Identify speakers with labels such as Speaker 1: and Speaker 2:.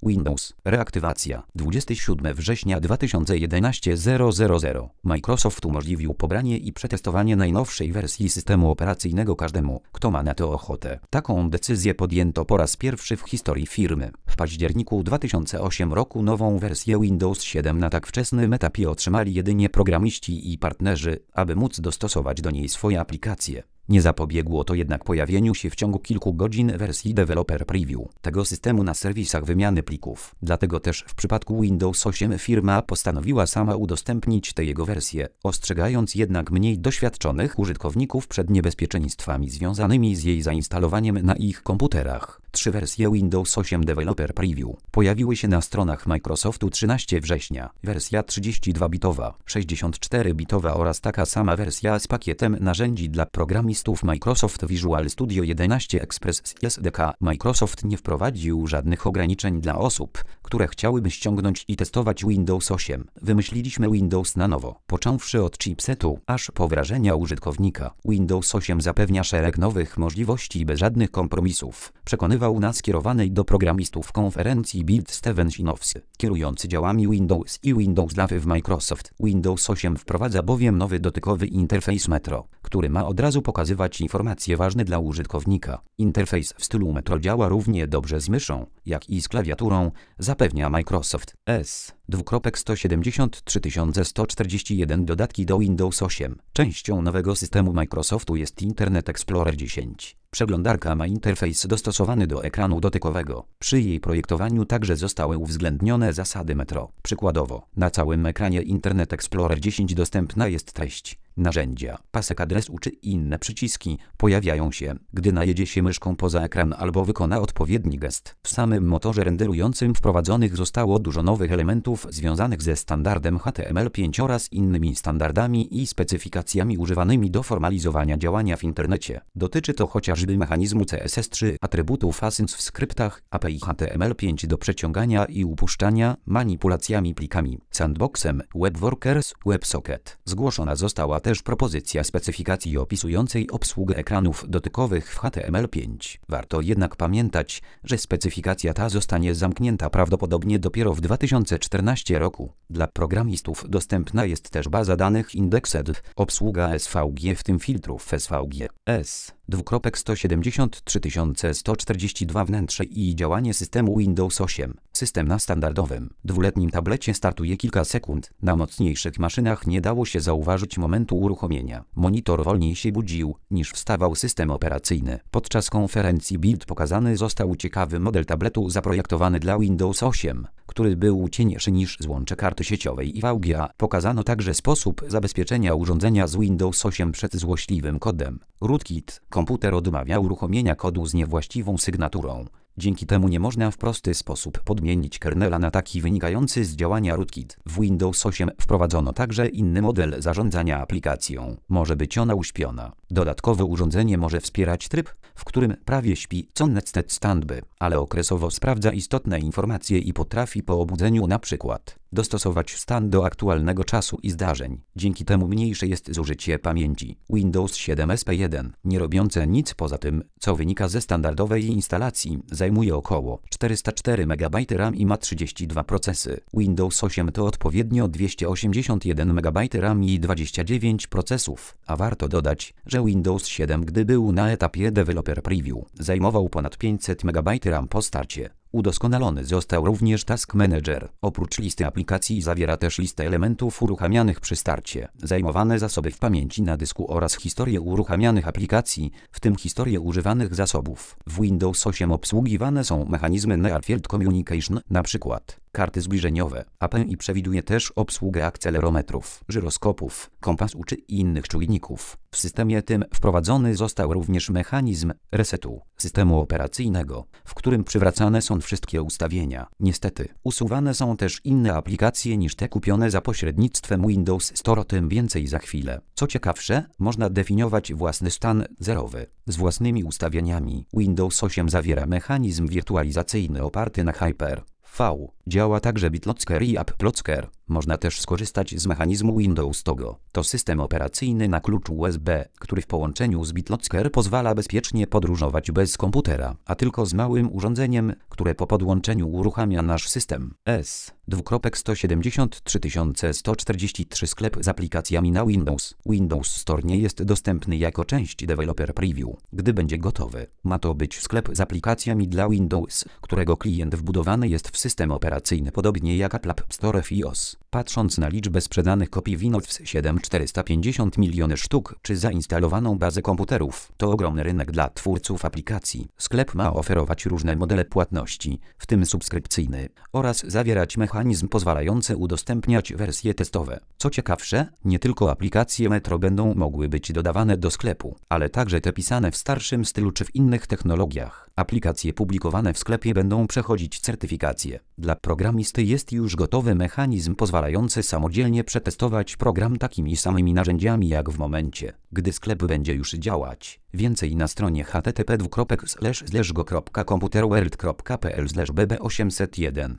Speaker 1: Windows. Reaktywacja. 27 września 2011 000. Microsoft umożliwił pobranie i przetestowanie najnowszej wersji systemu operacyjnego każdemu, kto ma na to ochotę. Taką decyzję podjęto po raz pierwszy w historii firmy. W październiku 2008 roku nową wersję Windows 7 na tak wczesnym etapie otrzymali jedynie programiści i partnerzy, aby móc dostosować do niej swoje aplikacje. Nie zapobiegło to jednak pojawieniu się w ciągu kilku godzin wersji Developer Preview tego systemu na serwisach wymiany plików. Dlatego też w przypadku Windows 8 firma postanowiła sama udostępnić tę jego wersję, ostrzegając jednak mniej doświadczonych użytkowników przed niebezpieczeństwami związanymi z jej zainstalowaniem na ich komputerach. 3 wersje Windows 8 Developer Preview pojawiły się na stronach Microsoftu 13 września. Wersja 32-bitowa, 64-bitowa oraz taka sama wersja z pakietem narzędzi dla programistów Microsoft Visual Studio 11 Express z SDK. Microsoft nie wprowadził żadnych ograniczeń dla osób, które chciałyby ściągnąć i testować Windows 8. Wymyśliliśmy Windows na nowo, począwszy od chipsetu, aż po wrażenia użytkownika. Windows 8 zapewnia szereg nowych możliwości bez żadnych kompromisów. Przekonywał na skierowanej do programistów konferencji Bill Steven Shinowski, kierujący działami Windows i Windows Live w Microsoft. Windows 8 wprowadza bowiem nowy dotykowy interfejs Metro, który ma od razu pokazywać informacje ważne dla użytkownika. Interfejs w stylu Metro działa równie dobrze z myszą, jak i z klawiaturą, zapewnia Microsoft. 173 dodatki do Windows 8. Częścią nowego systemu Microsoftu jest Internet Explorer 10. Przeglądarka ma interfejs dostosowany do ekranu dotykowego. Przy jej projektowaniu także zostały uwzględnione zasady Metro. Przykładowo, na całym ekranie Internet Explorer 10 dostępna jest treść. Narzędzia, pasek adresu czy inne przyciski pojawiają się, gdy najedzie się myszką poza ekran albo wykona odpowiedni gest. W samym motorze renderującym wprowadzonych zostało dużo nowych elementów związanych ze standardem HTML5 oraz innymi standardami i specyfikacjami używanymi do formalizowania działania w internecie. Dotyczy to chociażby mechanizmu CSS3, atrybutów async w skryptach, API HTML5 do przeciągania i upuszczania, manipulacjami plikami, sandboxem, WebWorkers, WebSocket. Zgłoszona została też propozycja specyfikacji opisującej obsługę ekranów dotykowych w HTML5. Warto jednak pamiętać, że specyfikacja ta zostanie zamknięta prawdopodobnie dopiero w 2014 roku. Dla programistów dostępna jest też baza danych Indexed, obsługa SVG w tym filtrów SVG. 173 wnętrze i działanie systemu Windows 8. System na standardowym, dwuletnim tablecie startuje kilka sekund. Na mocniejszych maszynach nie dało się zauważyć momentu uruchomienia. Monitor wolniej się budził, niż wstawał system operacyjny. Podczas konferencji Build pokazany został ciekawy model tabletu zaprojektowany dla Windows 8, który był cieńszy niż złącze karty sieciowej i VGA. Pokazano także sposób zabezpieczenia urządzenia z Windows 8 przed złośliwym kodem. Rootkit. Komputer odmawia uruchomienia kodu z niewłaściwą sygnaturą. Dzięki temu nie można w prosty sposób podmienić kernela na taki wynikający z działania rootkit. W Windows 8 wprowadzono także inny model zarządzania aplikacją. Może być ona uśpiona. Dodatkowe urządzenie może wspierać tryb, w którym prawie śpi, co Netted Standby, ale okresowo sprawdza istotne informacje i potrafi po obudzeniu np. dostosować stan do aktualnego czasu i zdarzeń. Dzięki temu mniejsze jest zużycie pamięci. Windows 7 SP1, nie robiące nic poza tym, co wynika ze standardowej instalacji, zajmuje około 404 MB RAM i ma 32 procesy. Windows 8 to odpowiednio 281 MB RAM i 29 procesów, a warto dodać, że Windows 7, gdy był na etapie Developer Preview, zajmował ponad 500 MB RAM po starcie. Udoskonalony został również Task Manager. Oprócz listy aplikacji zawiera też listę elementów uruchamianych przy starcie, zajmowane zasoby w pamięci na dysku oraz historię uruchamianych aplikacji, w tym historię używanych zasobów. W Windows 8 obsługiwane są mechanizmy Near Field Communication, np. karty zbliżeniowe. API przewiduje też obsługę akcelerometrów, żyroskopów, kompasu czy innych czujników. W systemie tym wprowadzony został również mechanizm resetu systemu operacyjnego, w którym przywracane są wszystkie ustawienia. Niestety, usuwane są też inne aplikacje niż te kupione za pośrednictwem Windows Store, o tym więcej za chwilę. Co ciekawsze, można definiować własny stan zerowy z własnymi ustawieniami. Windows 8 zawiera mechanizm wirtualizacyjny oparty na Hyper-V. Działa także BitLocker i AppLocker. Można też skorzystać z mechanizmu Windows Togo. To system operacyjny na klucz USB, który w połączeniu z BitLocker pozwala bezpiecznie podróżować bez komputera, a tylko z małym urządzeniem, które po podłączeniu uruchamia nasz system. S:143 sklep z aplikacjami na Windows. Windows Store nie jest dostępny jako część Developer Preview. Gdy będzie gotowy, ma to być sklep z aplikacjami dla Windows, którego klient wbudowany jest w system operacyjny podobnie jak Apple App Store w iOS. Patrząc na liczbę sprzedanych kopii Windows 7 450 miliony sztuk czy zainstalowaną bazę komputerów, to ogromny rynek dla twórców aplikacji. Sklep ma oferować różne modele płatności, w tym subskrypcyjny, oraz zawierać mechanizm pozwalający udostępniać wersje testowe. Co ciekawsze, nie tylko aplikacje Metro będą mogły być dodawane do sklepu, ale także te pisane w starszym stylu czy w innych technologiach. Aplikacje publikowane w sklepie będą przechodzić certyfikację. Dla programisty jest już gotowy mechanizm pozwalający samodzielnie przetestować program takimi samymi narzędziami jak w momencie, gdy sklep będzie już działać. Więcej na stronie http://go.computerworld.pl/bb801